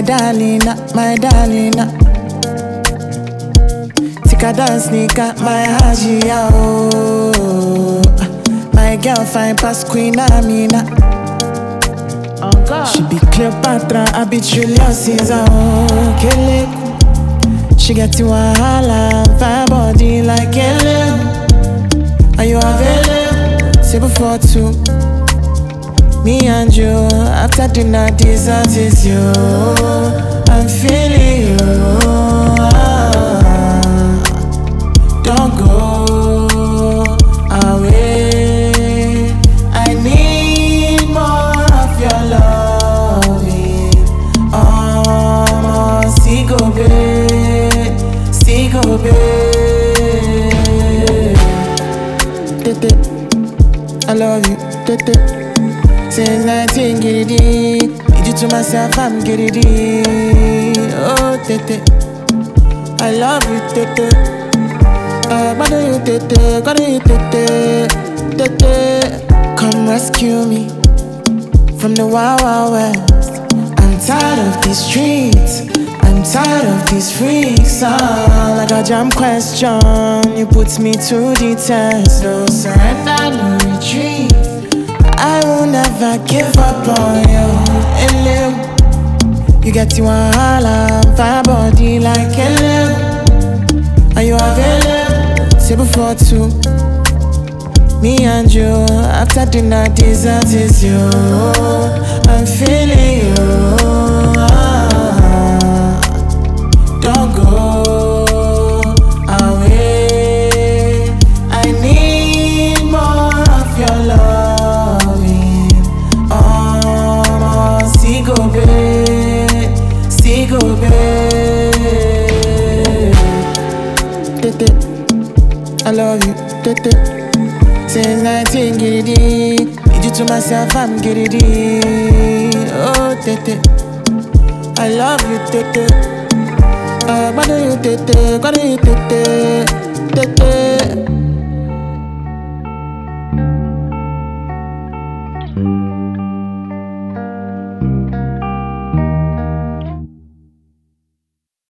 darling, my darling. Tika dance, nika, my hajia, oh. My girl fine past Queen Amina. Oh God. She be Cleopatra, I be Julius Caesar, oh. Kele. She get you a holla, fine body like Kele. Are you available? Say before two. Me and you, after dinner, dessert is you. I'm feeling you. Don't go away. I need more of your loving. Oh, Sigo babe, Sigo babe. I love you, since 19, get it in. Need you to myself, I'm get it in. Oh, I love you, why do you, come rescue me from the wild, wild west. I'm tired of these streets, I'm tired of these freaks. Like a jam question, you put me to the test. No surrender, no retreat. I will never give up on you. You get you a holla, fire body like a. Are you available? Say before two. Me and you, after dinner, dessert is you. I'm feeling you. Don't go away. I need more of your loving. Oh, Sigo babe, Sigo babe. I love you, since 19, get it in. Need you to myself, I'm get it in. Oh, I love you, why do you,